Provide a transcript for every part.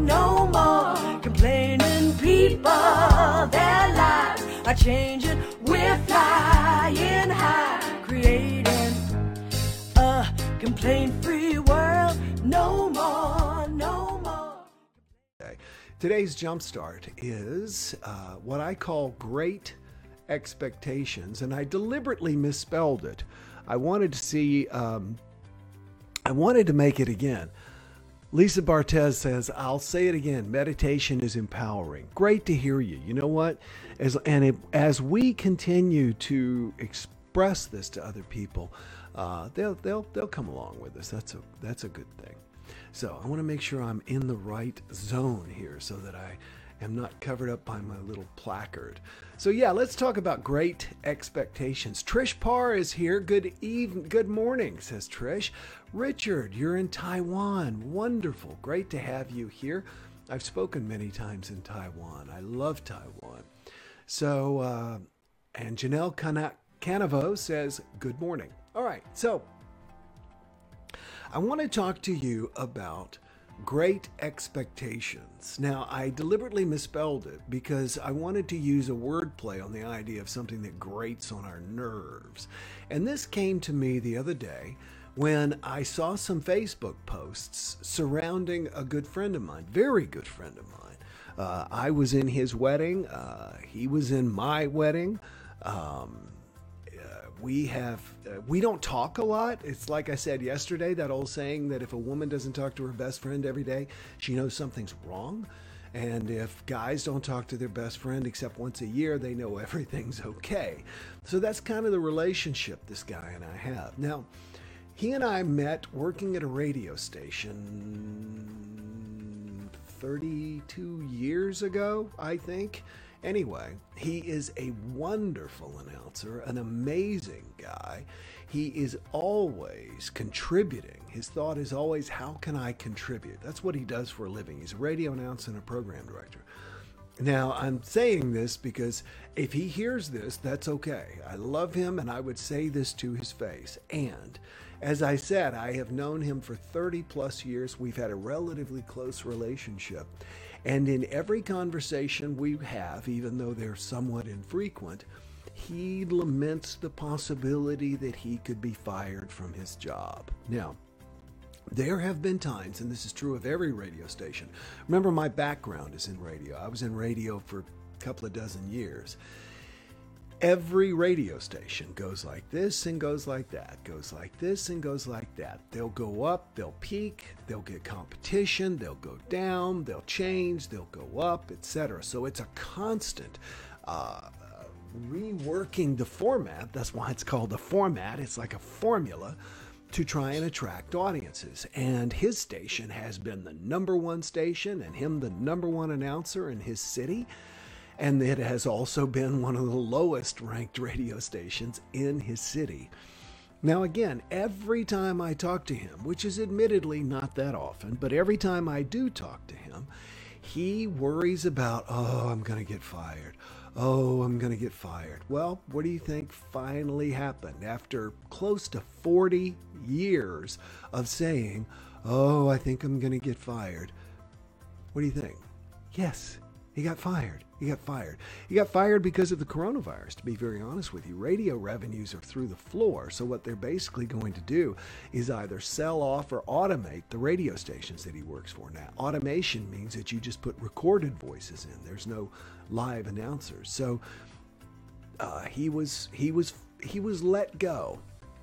no more complaining people. Their lives are changing. We're flying high, creating a complaint-free world. No more, no more. Today's Jumpstart is what I call Great Expectations, and I deliberately misspelled it. I wanted to see, I wanted to make it again. Lisa Bartez says, I'll say it again, meditation is empowering. Great to hear you. You know what? As we continue to express this to other people, they'll come along with us. That's a good thing. So I want to make sure I'm in the right zone here so that I am not covered up by my little placard. So yeah, let's talk about Great Expectations. Trish Parr is here. Good morning, says Trish. Richard, you're in Taiwan. Wonderful. Great to have you here. I've spoken many times in Taiwan. I love Taiwan. So, and Janelle Canavo says, good morning. All right, so I want to talk to you about Great Expectations. Now, I deliberately misspelled it because I wanted to use a word play on the idea of something that grates on our nerves. And this came to me the other day when I saw some Facebook posts surrounding a good friend of mine, very good friend of mine. I was in his wedding. He was in my wedding. We don't talk a lot. It's like I said yesterday, that old saying that if a woman doesn't talk to her best friend every day, she knows something's wrong. And if guys don't talk to their best friend except once a year, they know everything's okay. So that's kind of the relationship this guy and I have. Now, he and I met working at a radio station 32 years ago, I think. Anyway, he is a wonderful announcer, an amazing guy. He is always contributing. His thought is always, how can I contribute? That's what he does for a living. He's a radio announcer and a program director. Now, I'm saying this because if he hears this, that's okay. I love him, and I would say this to his face. And as I said, I have known him for 30 plus years. We've had a relatively close relationship. And in every conversation we have, even though they're somewhat infrequent, he laments the possibility that he could be fired from his job. Now, there have been times, and this is true of every radio station. Remember, my background is in radio. I was in radio for a couple of dozen years. Every radio station goes like this and goes like that, goes like this and goes like that. They'll go up, they'll peak, they'll get competition, they'll go down, they'll change, they'll go up, etc. So it's a constant reworking the format. That's why it's called a format. It's like a formula to try and attract audiences. And his station has been the number one station and him the number one announcer in his city. And it has also been one of the lowest ranked radio stations in his city. Now, again, every time I talk to him, which is admittedly not that often, but every time I do talk to him, he worries about, oh, I'm going to get fired. Oh, I'm going to get fired. Well, what do you think finally happened after close to 40 years of saying, oh, I think I'm going to get fired? What do you think? Yes, he got fired. He got fired. He got fired because of the coronavirus, to be very honest with you. Radio revenues are through the floor. So what they're basically going to do is either sell off or automate the radio stations that he works for. Now, automation means that you just put recorded voices in. There's no live announcers. So he was let go.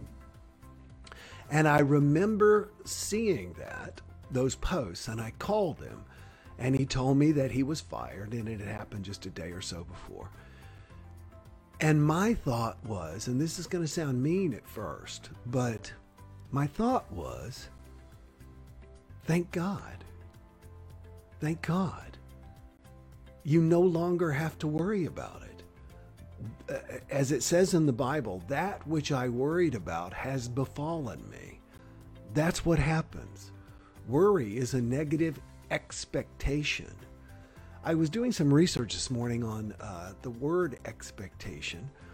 And I remember seeing those posts, and I called him. And he told me that he was fired, and it had happened just a day or so before. And my thought was, and this is going to sound mean at first, but my thought was, thank God. Thank God. You no longer have to worry about it. As it says in the Bible, that which I worried about has befallen me. That's what happens. Worry is a negative expectation. I was doing some research this morning on the word expectation,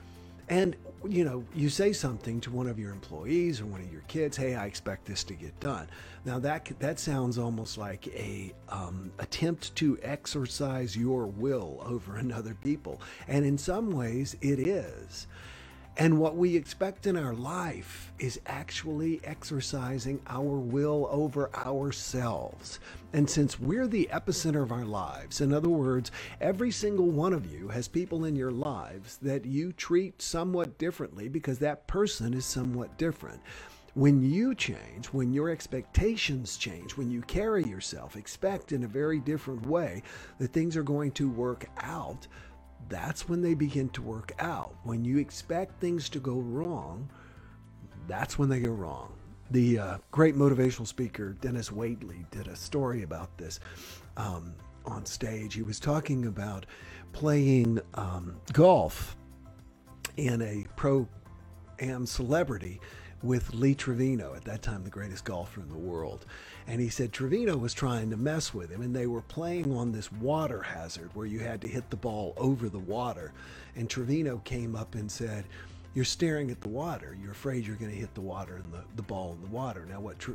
And, you know, you say something to one of your employees or one of your kids, hey, I expect this to get done. Now, that sounds almost like a attempt to exercise your will over another people. And in some ways, it is. And what we expect in our life is actually exercising our will over ourselves. And since we're the epicenter of our lives, in other words, every single one of you has people in your lives that you treat somewhat differently because that person is somewhat different. When you change, when your expectations change, when you carry yourself, expect in a very different way that things are going to work out, that's when they begin to work out. When you expect things to go wrong, that's when they go wrong. The great motivational speaker Dennis Waitley did a story about this on stage. He was talking about playing golf in a pro-am celebrity with Lee Trevino, at that time the greatest golfer in the world. And he said Trevino was trying to mess with him, and they were playing on this water hazard where you had to hit the ball over the water. And Trevino came up and said, you're staring at the water. You're afraid you're going to hit the water and the ball in the water. Now, what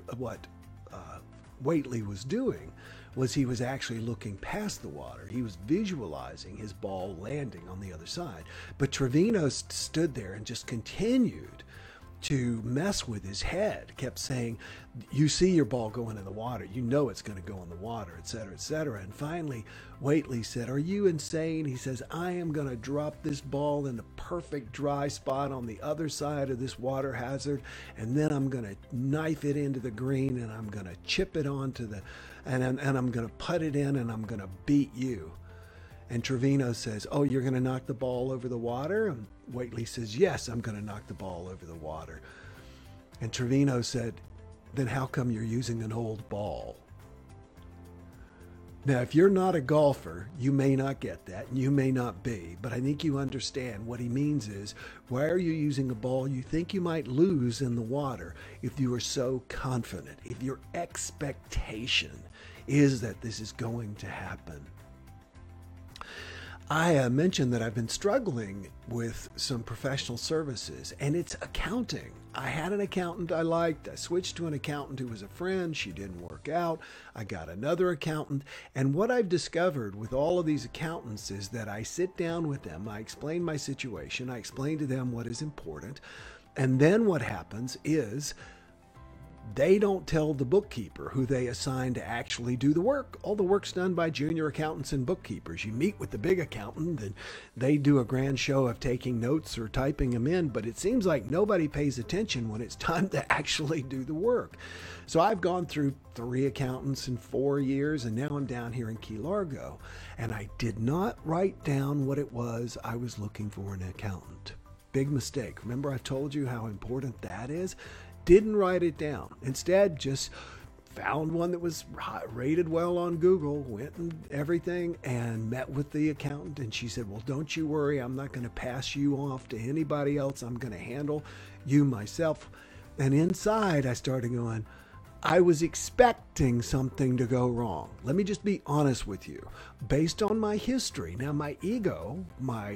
Waitley was doing was he was actually looking past the water. He was visualizing his ball landing on the other side. But Trevino stood there and just continued to mess with his head, kept saying, you see your ball going in the water, you know it's going to go in the water, et cetera, et cetera. And finally, Waitley said, are you insane? He says, I am going to drop this ball in the perfect dry spot on the other side of this water hazard, and then I'm going to knife it into the green, and I'm going to chip it onto the, and I'm going to put it in, and I'm going to beat you. And Trevino says, oh, you're going to knock the ball over the water? And Waitley says, yes, I'm going to knock the ball over the water. And Trevino said, then how come you're using an old ball? Now, if you're not a golfer, you may not get that, and you may not be, but I think you understand what he means is, why are you using a ball you think you might lose in the water if you are so confident, if your expectation is that this is going to happen? I mentioned that I've been struggling with some professional services, and it's accounting. I had an accountant I liked. I switched to an accountant who was a friend. She didn't work out. I got another accountant. And what I've discovered with all of these accountants is that I sit down with them. I explain my situation. I explain to them what is important. And then what happens is they don't tell the bookkeeper who they assign to actually do the work. All the work's done by junior accountants and bookkeepers. You meet with the big accountant and they do a grand show of taking notes or typing them in, but it seems like nobody pays attention when it's time to actually do the work. So I've gone through 3 accountants in 4 years, and now I'm down here in Key Largo, and I did not write down what it was I was looking for in an accountant. Big mistake. Remember I told you how important that is? Didn't write it down. Instead, just found one that was rated well on Google, went and everything, and met with the accountant. And she said, well, don't you worry. I'm not going to pass you off to anybody else. I'm going to handle you myself. And inside, I started going, I was expecting something to go wrong. Let me just be honest with you. Based on my history, now my ego, my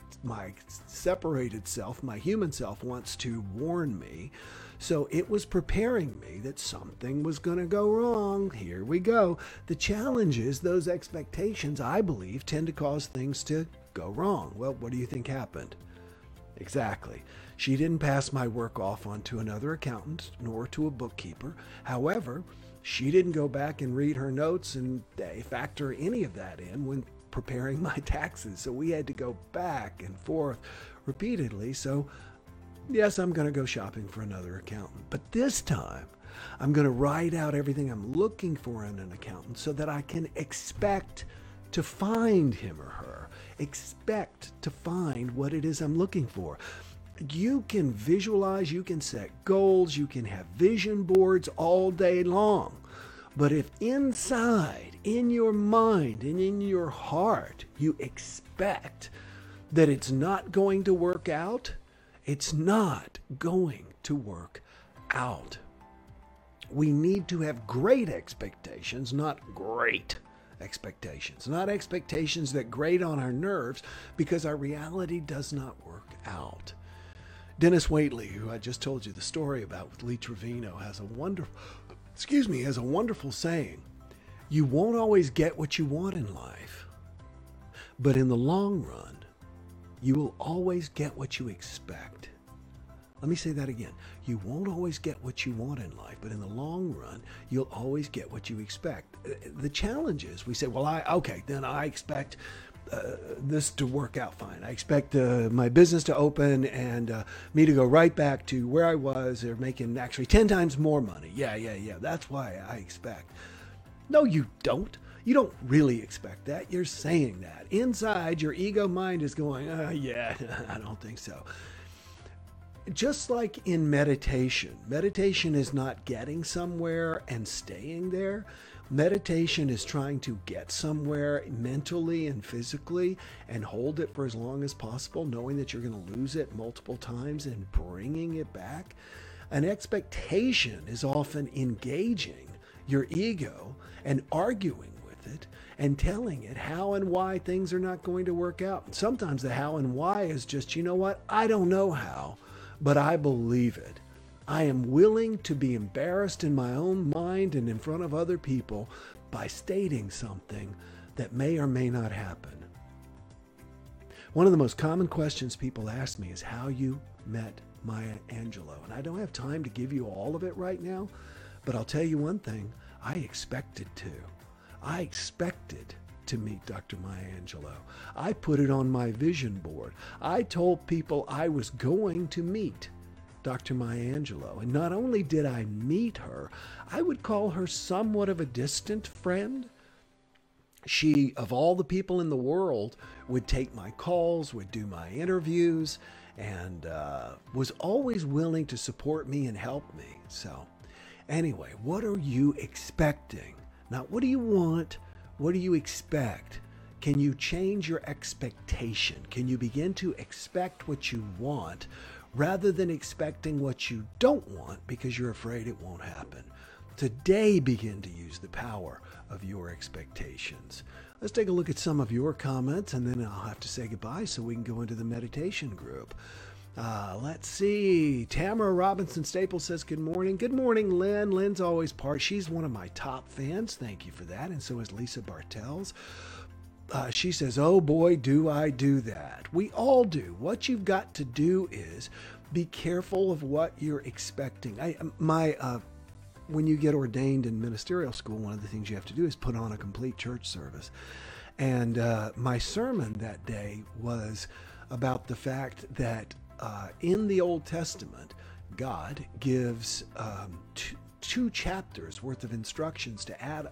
separated self, my human self wants to warn me. So it was preparing me that something was going to go wrong. Here we go. The challenge is those expectations, I believe, tend to cause things to go wrong. Well, what do you think happened? Exactly. She didn't pass my work off onto another accountant nor to a bookkeeper. However, she didn't go back and read her notes and factor any of that in when preparing my taxes. So we had to go back and forth repeatedly. So yes, I'm going to go shopping for another accountant. But this time, I'm going to write out everything I'm looking for in an accountant so that I can expect to find him or her. Expect to find what it is I'm looking for. You can visualize, you can set goals, you can have vision boards all day long. But if inside, in your mind and in your heart, you expect that it's not going to work out, it's not going to work out. We need to have great expectations, not great expectations. Not expectations that grate on our nerves because our reality does not work out. Dennis Waitley, who I just told you the story about with Lee Trevino, has a wonderful saying. You won't always get what you want in life, but in the long run, you will always get what you expect. Let me say that again. You won't always get what you want in life, but in the long run, you'll always get what you expect. The challenge is we say, well, then I expect this to work out fine. I expect my business to open and me to go right back to where I was, or making actually 10 times more money. Yeah. That's why I expect. No, you don't. You don't really expect that. You're saying that. Inside, your ego mind is going, yeah, I don't think so. Just like in meditation is not getting somewhere and staying there. Meditation is trying to get somewhere mentally and physically and hold it for as long as possible, knowing that you're going to lose it multiple times and bringing it back. An expectation is often engaging your ego and arguing with it and telling it how and why things are not going to work out. And sometimes the how and why is just, you know what? I don't know how, but I believe it. I am willing to be embarrassed in my own mind and in front of other people by stating something that may or may not happen. One of the most common questions people ask me is how you met Maya Angelou. And I don't have time to give you all of it right now, but I'll tell you one thing. I expected to. I expected to meet Dr. Maya Angelou. I put it on my vision board. I told people I was going to meet Dr. Maya Angelou. And not only did I meet her, I would call her somewhat of a distant friend. She, of all the people in the world, would take my calls, would do my interviews, and was always willing to support me and help me. So anyway, what are you expecting? Not what do you want? What do you expect? Can you change your expectation? Can you begin to expect what you want rather than expecting what you don't want because you're afraid it won't happen? Today, begin to use the power of your expectations. Let's take a look at some of your comments, and then I'll have to say goodbye so we can go into the meditation group. Let's see. Tamara Robinson Staples says, good morning. Good morning, Lynn. Lynn's always she's one of my top fans. Thank you for that. And so is Lisa Bartels. She says, oh boy, do I do that. We all do. What you've got to do is be careful of what you're expecting. When you get ordained in ministerial school, one of the things you have to do is put on a complete church service. And my sermon that day was about the fact that in the Old Testament, God gives two chapters worth of instructions to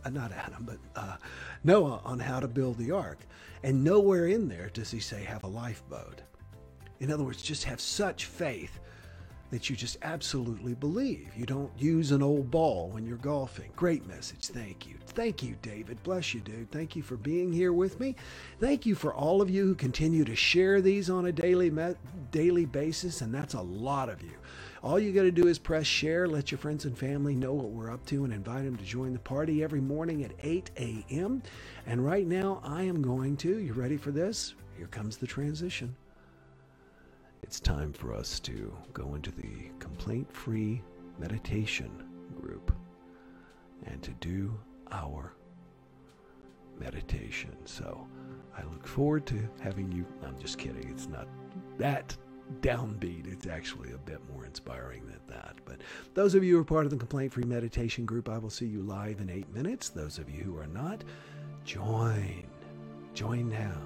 Noah on how to build the ark. And nowhere in there does he say have a lifeboat. In other words, just have such faith that you just absolutely believe. You don't use an old ball when you're golfing. Great message. Thank you. Thank you, David. Bless you, dude. Thank you for being here with me. Thank you for all of you who continue to share these on a daily basis, and that's a lot of you. All you got to do is press share, let your friends and family know what we're up to, and invite them to join the party every morning at 8 a.m. And right now, I am going to, you ready for this? Here comes the transition. It's time for us to go into the complaint-free meditation group and to do our meditation. So I look forward to having you. I'm just kidding. It's not that downbeat. It's actually a bit more inspiring than that. But those of you who are part of the complaint-free meditation group, I will see you live in 8 minutes. Those of you who are not, join now.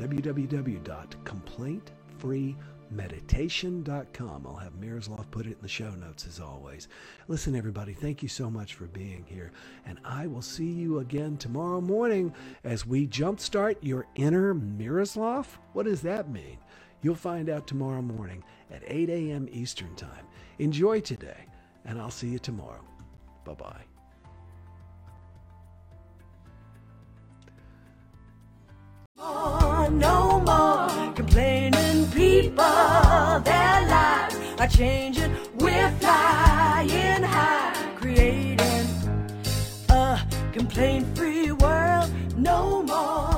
www.complaintfreemeditation.com. I'll have Miroslav put it in the show notes as always. Listen, everybody, thank you so much for being here. And I will see you again tomorrow morning as we jumpstart your inner Miroslav. What does that mean? You'll find out tomorrow morning at 8 a.m. Eastern Time. Enjoy today, and I'll see you tomorrow. Bye-bye. No more complaining people. Their lives are changing. We're flying high, creating a complaint-free world. No more